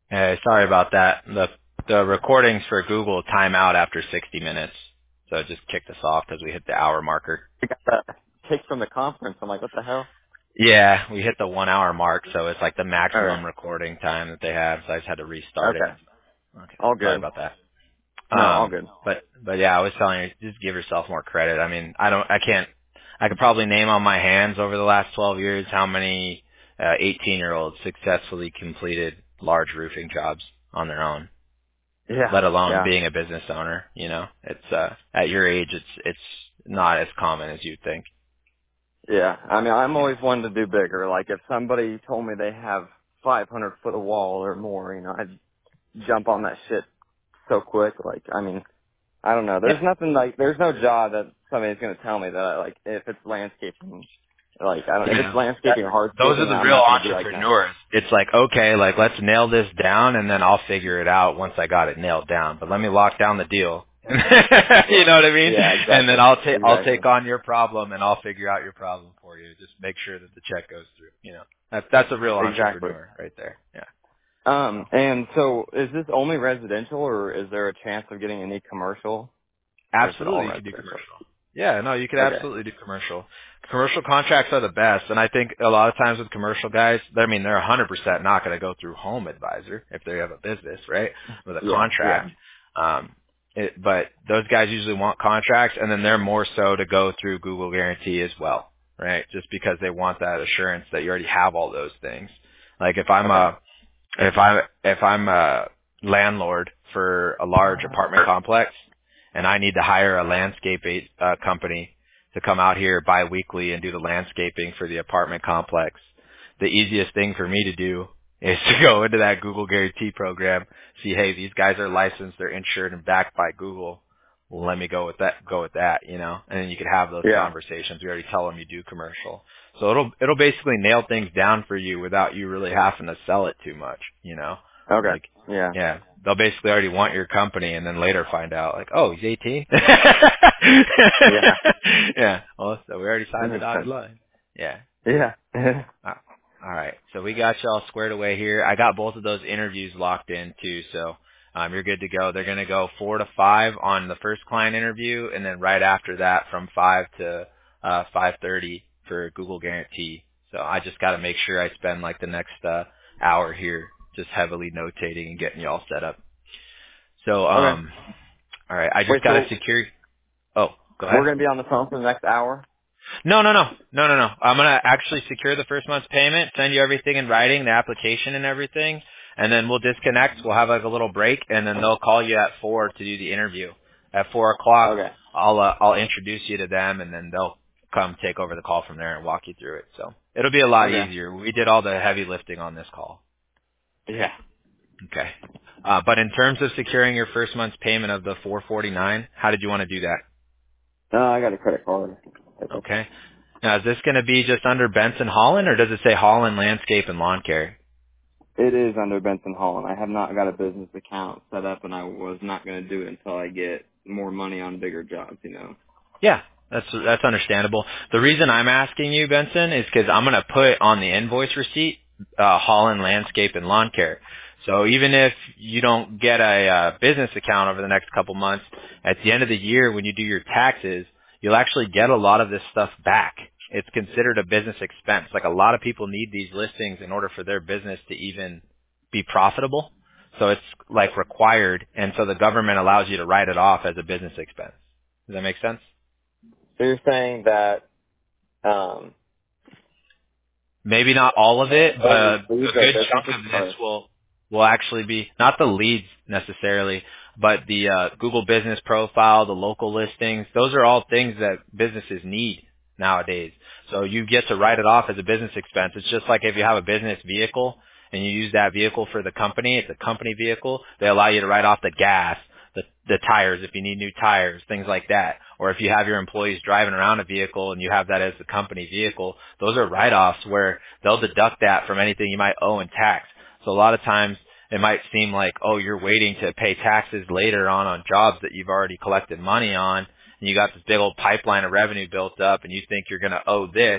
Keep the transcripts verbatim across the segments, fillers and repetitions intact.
Hey, sorry about that. The the recordings for Google time out after sixty minutes, so it just kicked us off because we hit the hour marker. I got that kick from the conference. I'm like, what the hell? Yeah, we hit the one hour mark, so it's like the Okay. maximum recording time that they have. So I just had to restart it. Okay. Okay, All sorry good. about that. No, all Um, good. but but yeah, I was telling you, just give yourself more credit. I mean, I don't, I can't, I could probably name on my hands over the last twelve years how many uh, eighteen year olds successfully completed large roofing jobs on their own, Yeah. let alone Yeah. being a business owner. You know, it's uh, at your age, it's it's not as common as you'd think. Yeah. I mean, I'm Yeah. always one to do bigger. Like, if somebody told me they have five hundred foot of wall or more, you know, I'd jump on that shit so quick. Like, I mean, I don't know. Yeah. There's nothing like, there's no job that somebody's going to tell me that, like, if it's landscaping, like, I don't, if it's Yeah. That, landscaping or those are hardscaping, the I'm real not going to be like that. entrepreneurs. It's like, okay, like let's nail this down and then I'll figure it out once I got it nailed down. But let me lock down the deal. You know what I mean? Yeah, And then exactly. I'll take I'll Exactly. take on your problem and I'll figure out your problem for you. Just make sure that the check goes through. You know, that's that's a real Exactly. entrepreneur right there. Yeah. Um, So and so is this only residential or is there a chance of getting any commercial or is it all absolutely, you can do residential? commercial. Yeah, no, you could Okay. absolutely do commercial. Commercial contracts are the best, and I think a lot of times with commercial guys, I mean, they're one hundred percent not going to go through Home Advisor if they have a business, right, with a Yeah, contract. yeah. Um, it, but those guys usually want contracts, and then they're more so to go through Google Guarantee as well, right? Just because they want that assurance that you already have all those things. Like if I'm Okay. a if I if I'm a landlord for a large apartment complex and I need to hire a landscape uh, company to come out here biweekly and do the landscaping for the apartment complex, the easiest thing for me to do is to go into that Google Guarantee program, see, hey, these guys are licensed, they're insured and backed by Google. Well, let me go with that, go with that, you know, and then you could have those Yeah. conversations. We already tell them you do commercial. So it'll, it'll basically nail things down for you without you really having to sell it too much, you know, Okay. like, Yeah. yeah, they'll basically already want your company and then later find out like, oh, he's eighteen. Yeah. Yeah. Well, so we already That signed the makes dotted sense. line. Yeah. Yeah. Uh, All right. So we got y'all squared away here. I got both of those interviews locked in too. So um, you're good to go. They're going to go four to five on the first client interview, and then right after that, from five to uh, five thirty for Google Guarantee. So I just got to make sure I spend like the next uh, hour here just heavily notating and getting y'all set up. So Okay. um, all right. I just Wait, got to so secure. Oh, go we're ahead. going to be on the phone for the next hour? No, no, no, no, no, no. I'm gonna actually secure the first month's payment, send you everything in writing, the application and everything, and then we'll disconnect. We'll have like a little break, and then they'll call you at four to do the interview. At four o'clock, Okay. I'll uh, I'll introduce you to them, and then they'll come take over the call from there and walk you through it. So it'll be a lot Okay. easier. We did all the heavy lifting on this call. Yeah. Okay. Uh, but in terms of securing your first month's payment of the four forty-nine, how did you want to do that? No, I got a credit card. Okay. Now, is this going to be just under Benson Holland, or does it say Holland Landscape and Lawn Care? It is under Benson Hall, and I have not got a business account set up, and I was not going to do it until I get more money on bigger jobs, you know. Yeah, that's that's understandable. The reason I'm asking you, Benson, is because I'm going to put on the invoice receipt uh, Holland Landscape and Lawn Care. So even if you don't get a uh, business account over the next couple months, at the end of the year when you do your taxes, you'll actually get a lot of this stuff back. It's considered a business expense. Like a lot of people need these listings in order for their business to even be profitable. So it's like required, and so the government allows you to write it off as a business expense. Does that make sense? So you're saying that, um, Maybe not all of it, but all a these leads are good chunk businesses? of this Or, will will actually be not the leads necessarily, but the uh, Google Business Profile, the local listings. Those are all things that businesses need nowadays. So you get to write it off as a business expense. It's just like if you have a business vehicle and you use that vehicle for the company, it's a company vehicle. They allow you to write off the gas, the the tires if you need new tires, things like that. Or if you have your employees driving around a vehicle and you have that as the company vehicle, those are write-offs where they'll deduct that from anything you might owe in tax. So a lot of times it might seem like, oh, you're waiting to pay taxes later on on jobs that you've already collected money on, and you got this big old pipeline of revenue built up, and you think you're going to owe this.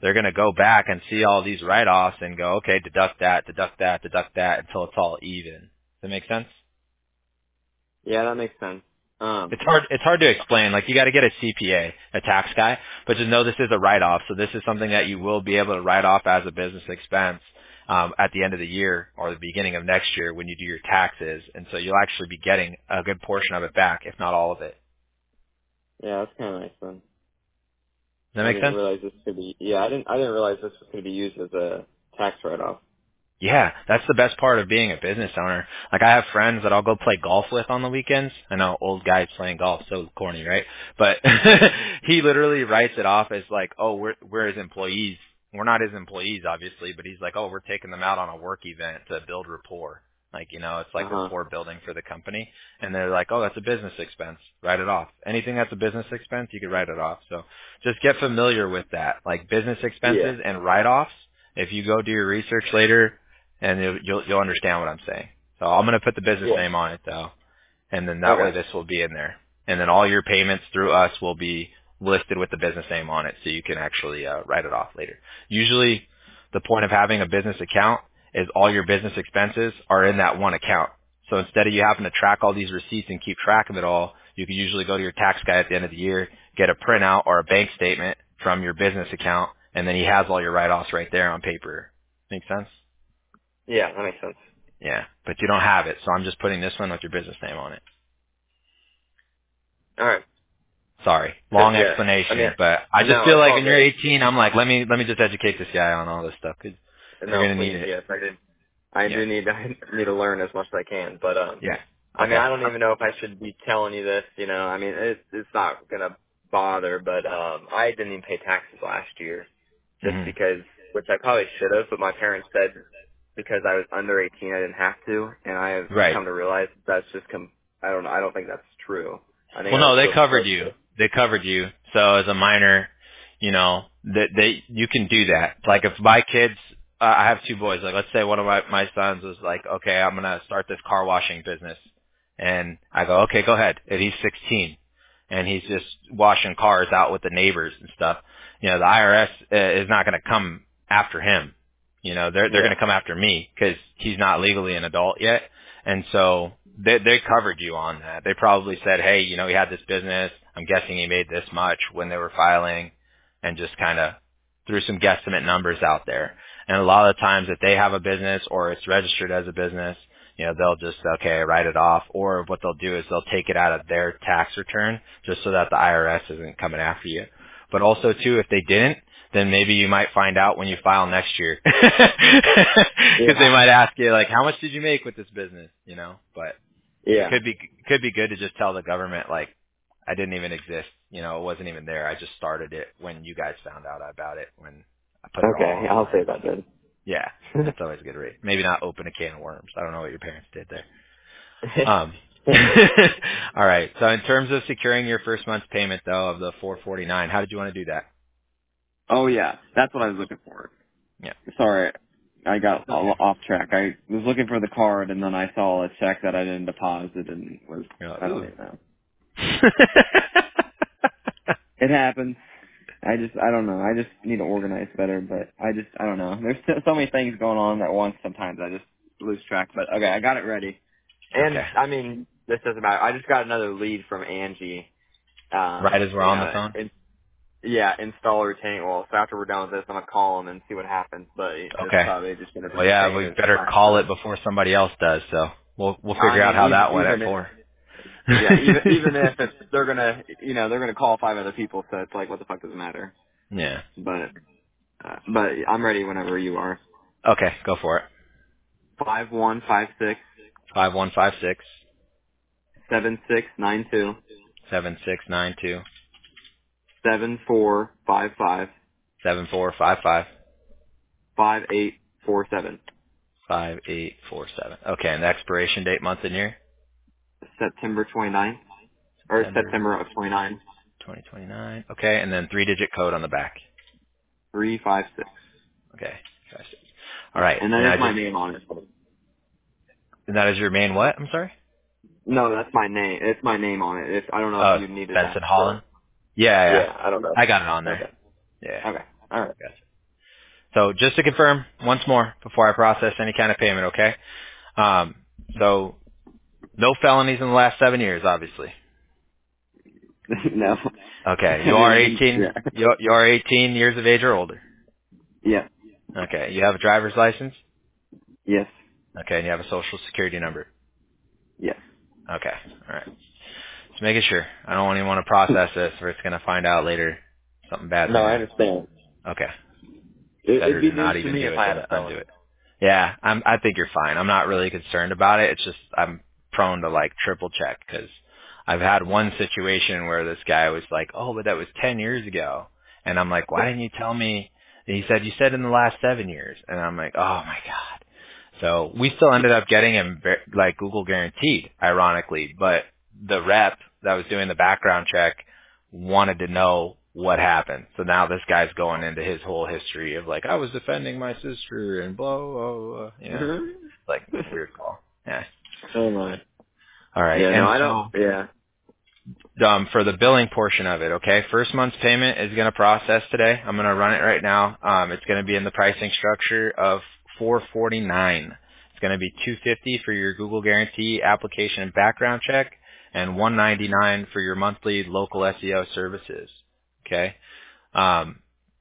they're going to go back and see all these write-offs and go, okay, deduct that, deduct that, deduct that until it's all even. Does that make sense? Yeah, that makes sense. Um, It's hard. It's hard to explain. Like you got to get a C P A, a tax guy, but just know this is a write-off. So this is something that you will be able to write off as a business expense um, at the end of the year or the beginning of next year when you do your taxes, and so you'll actually be getting a good portion of it back, if not all of it. yeah, that's kind of nice then. Does that I make didn't sense? realize this could be. Yeah, I didn't. I didn't realize this was going to be used as a tax write-off. Yeah, that's the best part of being a business owner. Like I have friends that I'll go play golf with on the weekends. I know old guys playing golf, so corny, right? But he literally writes it off as like, oh, we're we're his employees. We're not his employees, obviously, but he's like, oh, we're taking them out on a work event to build rapport. Like, you know, it's Uh like huh. rapport building for the company. And they're like, oh, that's a business expense. Write it off. Anything that's a business expense, you could write it off. So just get familiar with that. Like business Yeah. expenses and write-offs. If you go do your research later, and you'll, you'll you'll understand what I'm saying. So I'm going to put the business Yeah. name on it though, and then that way Okay. this will be in there, and then all your payments through us will be listed with the business name on it, so you can actually uh, write it off later. Usually, the point of having a business account is all your business expenses are in that one account. So instead of you having to track all these receipts and keep track of it all, you can usually go to your tax guy at the end of the year, get a printout or a bank statement from your business account, and then he has all your write-offs right there on paper. Make sense? Yeah, that makes sense. Yeah, but you don't have it, so I'm just putting this one with your business name on it. All right. Sorry, Cause long yeah, I explanation, mean, but I just no, feel it's like all when you're good. eighteen, I'm like, let me let me just educate this guy on all this stuff because you're No, gonna need please, it. yes, I did. I Yeah, do need I need to learn as much as I can, but um, yeah, I mean, okay. I don't even know if I should be telling you this. You know, I mean, it's it's not gonna bother, but um, I didn't even pay taxes last year just hmm because, which I probably should have, but my parents said because I was under eighteen, I didn't have to, and I have Right. come to realize that's just com- I don't know. I don't think that's true. I think Well, I was no, they still covered supposed you. to. They covered you. So as a minor, you know, that they you can do that. Like if my kids, uh, I have two boys. Like let's say one of my my sons was like, okay, I'm gonna start this car washing business, and I go, okay, go ahead. And he's sixteen, and he's just washing cars out with the neighbors and stuff. You know, the I R S uh, is not gonna come after him. You know, they're they're Yeah. gonna come after me because he's not legally an adult yet. And so they they covered you on that. They probably said, hey, you know, he had this business. I'm guessing he made this much when they were filing, and just kind of threw some guesstimate numbers out there. And a lot of the times if they have a business or it's registered as a business, you know, they'll just, okay, write it off. Or what they'll do is they'll take it out of their tax return just so that the I R S isn't coming after you. But also too, if they didn't, then maybe you might find out when you file next year. Because they Yeah. might ask you, like, how much did you make with this business, you know? But it Yeah. could be could be good to just tell the government, like, I didn't even exist. You know, it wasn't even there. I just started it when you guys found out about it, when I put it all Okay, I'll say online. that then. Yeah, that's always a good rate. Maybe not open a can of worms. I don't know what your parents did there. Um, all right. So in terms of securing your first month's payment, though, of the four forty-nine, how did you want to do that? Oh yeah, that's what I was looking for. Yeah. Sorry, I got Okay. all off track. I was looking for the card, and then I saw a check that I didn't deposit, and was You're like, I don't ooh. even know. It happens. I just I don't know. I just need to organize better, but I just I don't know. There's so so many things going on at once. Sometimes I just lose track. But okay, I got it ready. And Okay. I mean, this doesn't matter. I just got another lead from Angie. Right Um, as we're you on the know, phone? in, yeah, install a retaining wall. So after we're done with this, I'm gonna call him and see what happens. But it's Okay. probably just gonna be Well, the yeah, same we as better last call it time. before somebody else does. So we'll we'll I figure out mean, how even that went even at if four. yeah, even even if it's they're gonna you know they're gonna call five other people, so it's like what the fuck does it matter? Yeah. But uh, but I'm ready whenever you are. Okay, go for it. Five one five six Five one five six seven six nine two seven six nine two seven four five five seven four five five five eight four seven. five eight four seven. Okay, and the expiration date, month and year? September twenty ninth or September September of twenty nine twenty twenty-nine. Okay, and then three-digit code on the back. three five six. Okay. Gotcha. All right, And and that I is my just name on it. and that is your main what? I'm sorry. No, that's my name. It's my name on it. If I don't know if Oh, you needed Benson that for. Holland. Yeah, yeah. Yeah, I don't know. I got it on there. Okay. Yeah. Okay. All right. Gotcha. So just to confirm once more before I process any kind of payment, okay? Um, so no felonies in the last seven years, obviously. No. Okay, you are Yeah. eighteen. You you are eighteen years of age or older. Yeah. Okay, you have a driver's license. Yes. Okay, and you have a social security number. Yes. Okay, all right. Just making sure. I don't even want to process this, or it's gonna find out later something bad's No, gonna I happen. understand. Okay, It, it'd better be to news not to even me do if it I than had to a undo felony. it. Yeah, I'm. I think you're fine. I'm not really concerned about it. It's just I'm prone to like triple check because I've had one situation where this guy was like, "Oh, but that was ten years ago," and I'm like, "Why didn't you tell me?" And he said, "You said in the last seven years," and I'm like, "Oh my god." So we still ended up getting him ver- like Google guaranteed, ironically, but the rep that was doing the background check wanted to know what happened. So now this guy's going into his whole history of like, I was defending my sister and blah, blah, blah. You know, like weird call. Yeah. Oh my. All right. Yeah, no, And I don't. so Yeah. um, for the billing portion of it, okay, first month's payment is going to process today. I'm going to run it right now. Um, it's going to be in the pricing structure of four forty-nine. It's going to be two fifty for your Google Guarantee application and background check, and one ninety-nine for your monthly local S E O services. Okay. Um,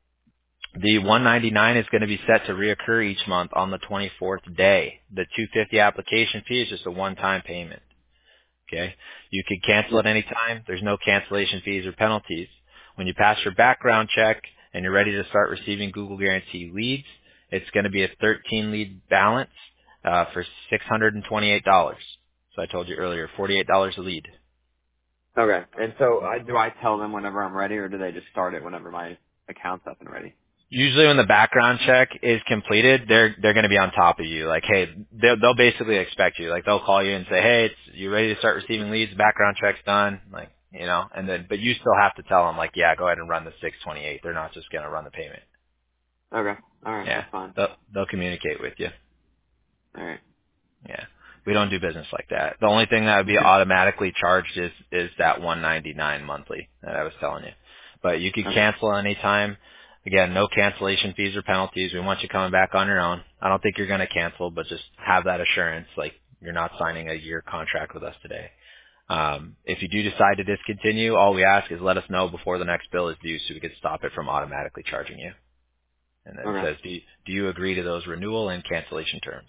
the one ninety-nine is going to be set to reoccur each month on the twenty-fourth day. The two fifty application fee is just a one-time payment. Okay. You can cancel at any time. There's no cancellation fees or penalties. When you pass your background check and you're ready to start receiving Google Guarantee leads, it's going to be a thirteen lead balance uh, for six hundred twenty-eight dollars. So I told you earlier, forty-eight dollars a lead. Okay. And so, I, do I tell them whenever I'm ready, or do they just start it whenever my account's up and ready? Usually when the background check is completed, they're they're going to be on top of you. Like, hey, they'll, they'll basically expect you. Like, they'll call you and say, hey, it's, you ready to start receiving leads? Background check's done. Like, you know, and then, but you still have to tell them, like, yeah, go ahead and run the six twenty-eight. They're not just going to run the payment. Okay. All right. Yeah, That's fine. they'll they'll communicate with you. All right. Yeah. We don't do business like that. The only thing that would be automatically charged is is that one ninety-nine monthly that I was telling you. But you could Okay. cancel anytime. Again, no cancellation fees or penalties. We want you coming back on your own. I don't think you're going to cancel, but just have that assurance like you're not signing a year contract with us today. Um, if you do decide to discontinue, all we ask is let us know before the next bill is due so we can stop it from automatically charging you. And then it Okay. says, do you, do you agree to those renewal and cancellation terms?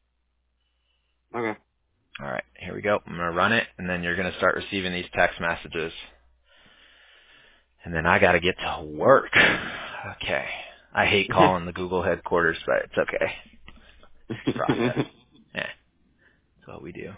Okay. All right, here we go. I'm going to run it, and then you're going to start receiving these text messages. And then I got to get to work. Okay. I hate calling the Google headquarters, but it's okay. It's a process. Yeah, that's what we do.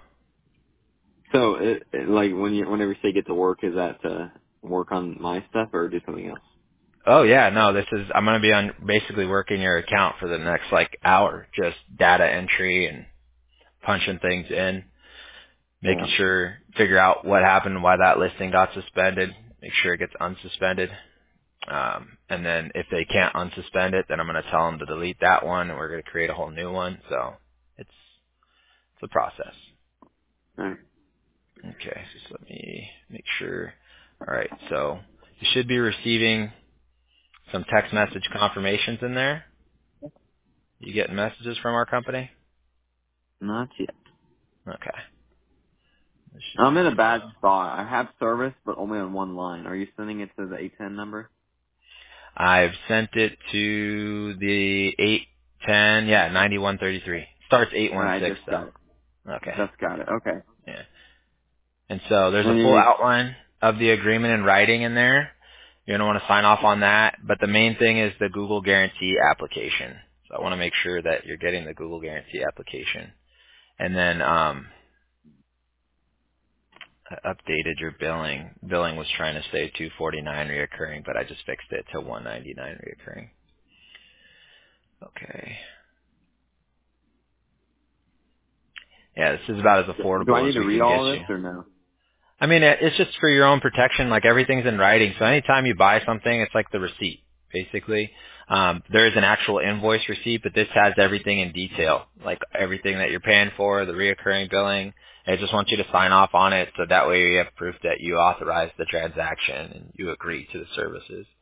So, it, it, like, when you, whenever you say get to work, is that to work on my stuff or do something else? Oh, yeah, no, this is, I'm going to be on basically working your account for the next, like, hour. Just data entry and punching things in, Yeah. making sure, figure out what happened, why that listing got suspended, make sure it gets unsuspended. Um, and then if they can't unsuspend it, then I'm going to tell them to delete that one, and we're going to create a whole new one. So it's it's a process. All right. Okay, so let me make sure. All right, so you should be receiving some text message confirmations in there. You getting messages from our company? Not yet. Okay. This should I'm in a be. bad spot. I have service, but only on one line. Are you sending it to the eight ten number? I've sent it to the eight ten. Yeah, ninety-one thirty-three. Starts eight All one right, I six just got it. though. Okay. Just got it. Okay. Yeah. And so there's a And full you, outline of the agreement in writing in there. You're going to want to sign off on that. But the main thing is the Google Guarantee application. So I want to make sure that you're getting the Google Guarantee application. And then um, I updated your billing. Billing was trying to say two forty-nine reoccurring, but I just fixed it to one ninety-nine reoccurring. Okay. Yeah, this is about as do I affordable need as to we read can get all this you. or no? I mean, it- it's just for your own protection. Like everything's in writing. So anytime you buy something, it's like the receipt, basically. Um, there is an actual invoice receipt, but this has everything in detail, like everything that you're paying for, the reoccurring billing. I just want you to sign off on it, so that way you have proof that you authorize the transaction and you agree to the services.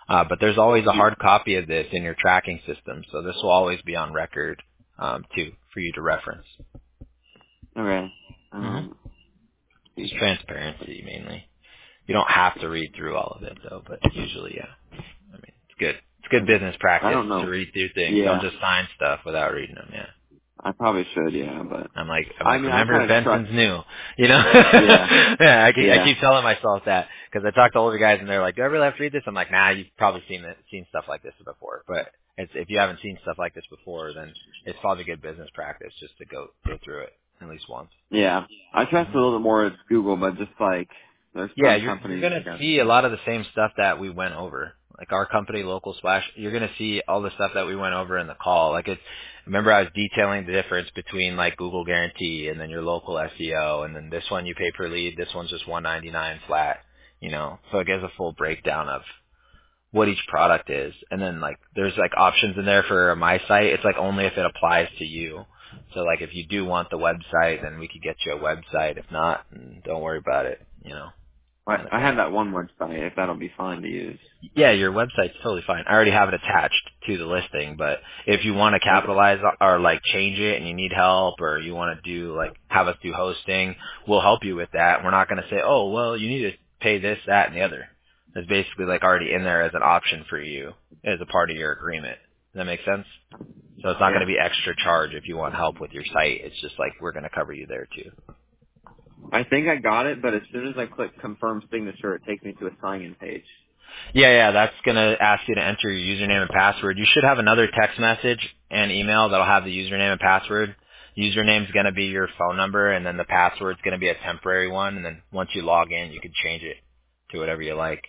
Uh, but there's always a hard copy of this in your tracking system, so this will always be on record um, too for you to reference. Okay. Mm-hmm. Um, It's transparency mainly. You don't have to read through all of it though, but usually, yeah. I mean, it's good. It's good okay. business I practice don't to know. read through things. Yeah. Don't just sign stuff without reading them. Yeah. I probably should, yeah, but I'm like, I'm I like, mean, I remember kind of trust. Benson's new, you know? Yeah. yeah, I keep, I Yeah. keep telling myself that because I talk to older guys and they're like, do I really have to read this? I'm like, nah, you've probably seen it, seen stuff like this before. But it's, if you haven't seen stuff like this before, then it's probably good business practice just to go go through it at least once. Yeah. I trust Mm-hmm. a little bit more at Google, but just like there's Yeah, some you're you're companies gonna that got. see a lot of the same stuff that we went over. Like our company, Local Splash, you're gonna see all the stuff that we went over in the call. Like it's remember I was detailing the difference between like Google Guarantee and then your local S E O, and then this one you pay per lead, this one's just one ninety-nine flat. You know, so it gives a full breakdown of what each product is, and then like there's like options in there for my site. It's like only if it applies to you. So like if you do want the website, then we could get you a website. If not, mm, don't worry about it. You know, I, kind of I thing. have that one website. If that'll be fine to use. Yeah, your website's totally fine. I already have it attached to the listing, but if you want to Okay. capitalize or like change it and you need help or you want to do like have us do hosting, we'll help you with that. We're not going to say, oh, well, you need to pay this, that, and the other. It's basically like already in there as an option for you as a part of your agreement. Does that make sense? So it's not going to Yeah. be extra charge if you want help with your site. It's just like we're going to cover you there too. I think I got it, but as soon as I click confirm signature, it takes me to a sign-in page. Yeah, yeah, that's going to ask you to enter your username and password. You should have another text message and email that'll have the username and password. Username's going to be your phone number, and then the password's going to be a temporary one, and then once you log in, you can change it to whatever you like.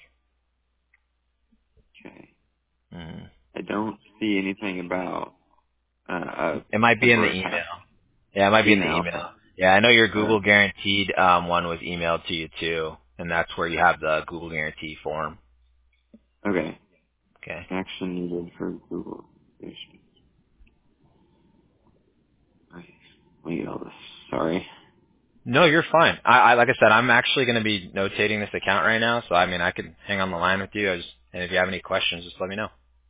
Okay. Mm. I don't see anything about uh, a It might be in the temporary email. pass Yeah, it might be in the email. email. Yeah, I know your Uh, Google Guaranteed um, one was emailed to you, too, and that's where you have the Google Guarantee form. okay. Okay. Action needed for Google. Let me get all this. Sorry. No, you're fine. I, I like I said, I'm actually going to be notating this account right now, so I mean, I could hang on the line with you. I just, and if you have any questions, just let me know.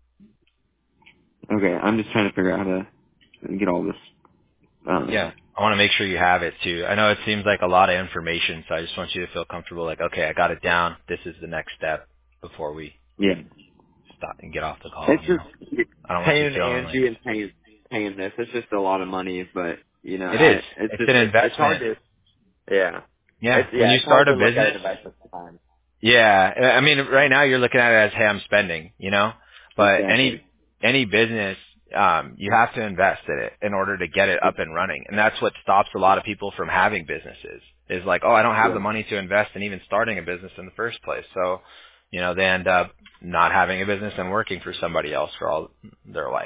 Okay, I'm just trying to figure out how to get all this. Yeah, Um, I want to make sure you have it too. I know it seems like a lot of information, so I just want you to feel comfortable. Like, okay, I got it down. This is the next step before we yeah. stop and get off the call. It's You know, just I don't want you paying feeling like Angie and paying paying this. It's just a lot of money, but you know, it I is. it's It's just an it, it's hard investment. to. Yeah. Yeah, It's when yeah, you it's hard start to a look at business, it as a time. yeah, I mean, right now you're looking at it as, hey, I'm spending, you know, but any, Exactly. any business, um, you have to invest in it in order to get it up and running. And that's what stops a lot of people from having businesses is like, oh, I don't have Yeah. the money to invest in even starting a business in the first place. So, you know, they end up not having a business and working for somebody else for all their life.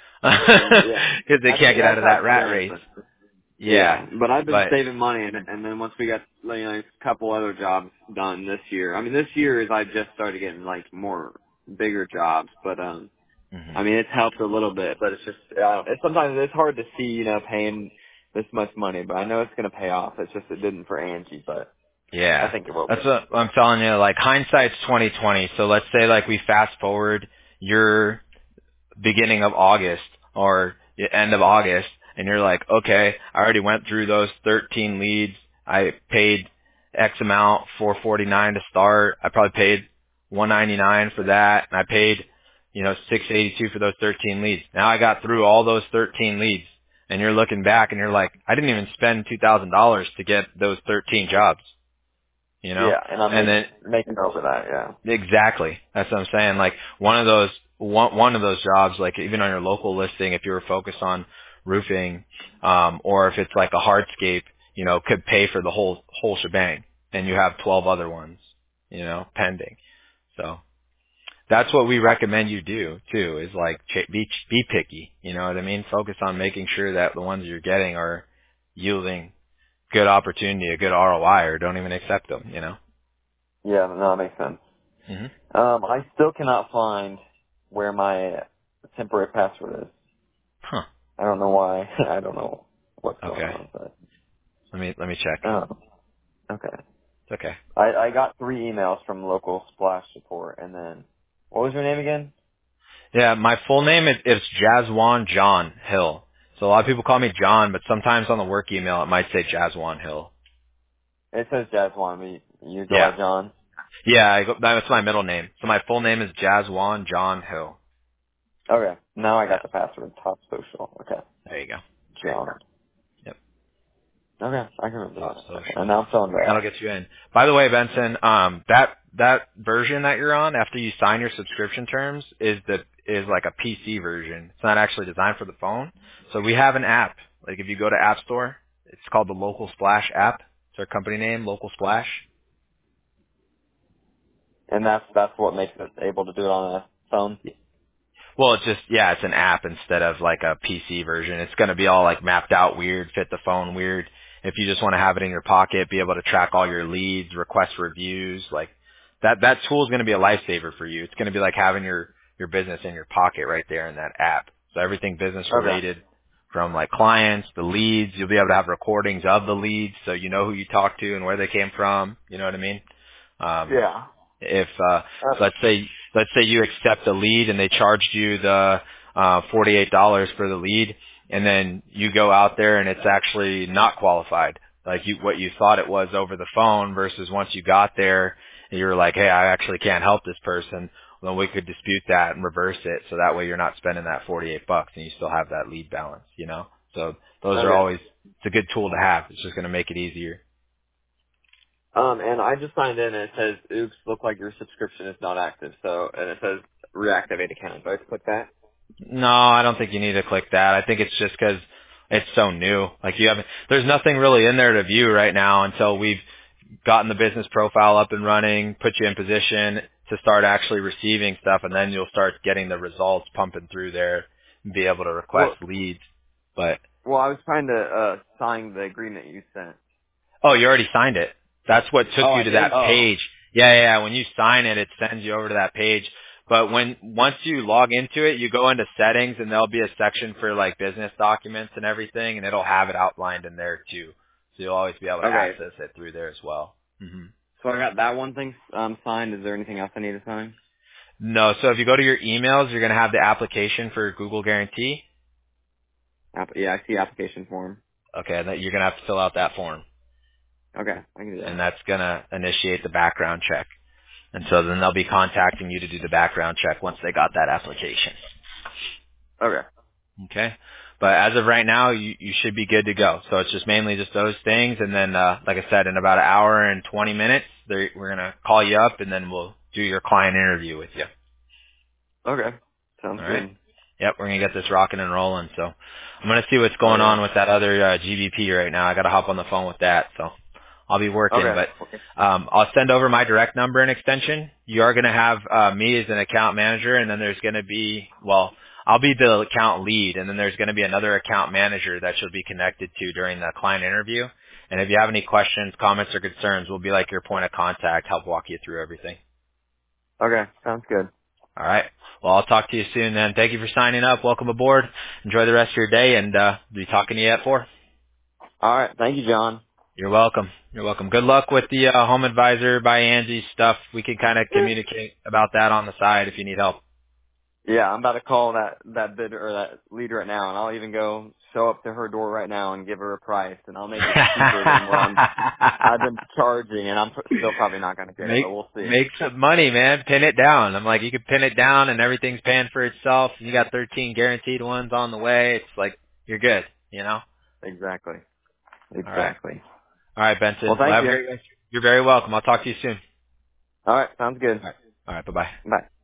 Yeah. Because they That's can't get out that's of how that it's rat been. race. But Yeah. yeah, but I've been But, saving money, and and then once we got you know, a couple other jobs done this year. I mean, this year is I just started getting like more bigger jobs, but um. mhm. I mean, it's helped a little bit, but it's just uh, it's sometimes it's hard to see, you know, paying this much money. But I know it's going to pay off. It's just it didn't for Angie, but I Yeah. think it will. That's what I'm telling you. Like hindsight's twenty twenty. So let's say like we fast forward your beginning of August or the end of August and you're like, okay, I already went through those thirteen leads. I paid X amount, four forty-nine to start. I probably paid one ninety-nine for that. And I paid, you know, six eighty-two for those thirteen leads. Now I got through all those thirteen leads and you're looking back and you're like, I didn't even spend two thousand dollars to get those thirteen jobs. You know, Yeah, and I'm and making then making over that. Yeah. exactly that's what I'm saying. Like one of those one one of those jobs, like even on your local listing, if you were focused on roofing, um, or if it's like a hardscape, you know, could pay for the whole whole shebang, and you have twelve other ones, you know, pending. So that's what we recommend you do too. Is like ch- be be picky. You know what I mean? Focus on making sure that the ones you're getting are yielding good opportunity, a good R O I, or don't even accept them. You know. Yeah, no, that makes sense. hmm Um, I still cannot find where my temporary password is. Huh. I don't know why. I don't know what's going Okay. on, but Let me let me check. oh, okay. It's okay. I I got three emails from local splash support, and then What was your name again? Yeah, my full name is it's Jazwan John Hill. So a lot of people call me John, but sometimes on the work email it might say Jazwan Hill. It says Jazwan, but you go Yeah. by John. Yeah, I go, that's my middle name. So my full name is Jazwan John Hill. Okay. Now I Yeah. got the password. Top social. Okay. There you go. John. Yep. Okay. I can remember Top that. Okay. And social. now I'm filling it That'll out. get you in. By the way, Benson, um, that that version that you're on after you sign your subscription terms is the is like a P C version. It's not actually designed for the phone. So we have an app. Like if you go to App Store, it's called the Local Splash app. It's our company name, Local Splash. And that's that's what makes it able to do it on a phone. Well, it's just, yeah, it's an app instead of like a P C version. It's going to be all like mapped out weird, fit the phone weird. If you just want to have it in your pocket, be able to track all your leads, request reviews, like that, that tool is going to be a lifesaver for you. It's going to be like having your, your business in your pocket right there in that app. So everything business Okay. related from like clients, the leads, you'll be able to have recordings of the leads so you know who you talked to and where they came from. You know what I mean? Um, Yeah. if uh Uh, let's say let's say you accept a lead and they charged you the uh forty eight dollars for the lead, and then you go out there and it's actually not qualified, like you what you thought it was over the phone, versus once you got there and you're like, hey, I actually can't help this person, well, then we could dispute that and reverse it, so that way you're not spending that forty eight bucks and you still have that lead balance, you know. So those are okay. always, it's a good tool to have. It's just going to make it easier. Um, and I just signed in and it says, oops, look like your subscription is not active. So, and it says reactivate account. Do I click that? No, I don't think you need to click that. I think it's just because it's so new. Like you haven't, there's nothing really in there to view right now until we've gotten the business profile up and running, put you in position to start actually receiving stuff, and then you'll start getting the results pumping through there and be able to request Well, leads. But, well, I was trying to, uh, sign the agreement you sent. oh, you already signed it. That's what took Oh, you I to did? that Oh. page. Yeah, yeah, yeah. When you sign it, it sends you over to that page. But when, once you log into it, you go into settings and there'll be a section for like business documents and everything, and it'll have it outlined in there too. So you'll always be able to Okay. access it through there as well. hmm So I got that one thing, um, signed. Is there anything else I need to sign? No, so if you go to your emails, you're going to have the application for Google Guarantee. App- yeah, I see application form. Okay, that you're going to have to fill out that form, Okay, I can do and that. that's going to initiate the background check. And so then they'll be contacting you to do the background check once they got that application. Okay. Okay. But as of right now, you, you should be good to go. So it's just mainly just those things. And then, uh, like I said, in about an hour and twenty minutes, they're- we're going to call you up and then we'll do your client interview with you. Okay. Sounds All right. good. Yep. We're going to get this rocking and rolling. So I'm going to see what's Oh going yeah. on with that other, uh, G B P right now. I got to hop on the phone with that. So I'll be working, Okay. but, um, I'll send over my direct number and extension. You are going to have, uh, me as an account manager, and then there's going to be, well, I'll be the account lead, and then there's going to be another account manager that you'll be connected to during the client interview. And if you have any questions, comments, or concerns, we'll be like your point of contact, help walk you through everything. Okay. Sounds good. All right. Well, I'll talk to you soon then. Thank you for signing up. Welcome aboard. Enjoy the rest of your day, and uh, be talking to you at four. All right. Thank you, John. You're welcome. You're welcome. Good luck with the uh, Home Advisor by Angie stuff. We can kind of communicate about that on the side if you need help. Yeah, I'm about to call that that bidder or that lead right now, and I'll even go show up to her door right now and give her a price, and I'll make it cheaper than what I'm I've been charging, and I'm pr- still probably not going to get it, make but we'll see. make some money, man. Pin it down. I'm like, you can pin it down, and everything's paying for itself. You got thirteen guaranteed ones on the way. It's like you're good. You know. Exactly. All right. Exactly. All right, Well, Benson. Well, thank have a you. great rest. You're very welcome. I'll talk to you soon. All right. Sounds good. All right. All right. Bye bye. Bye.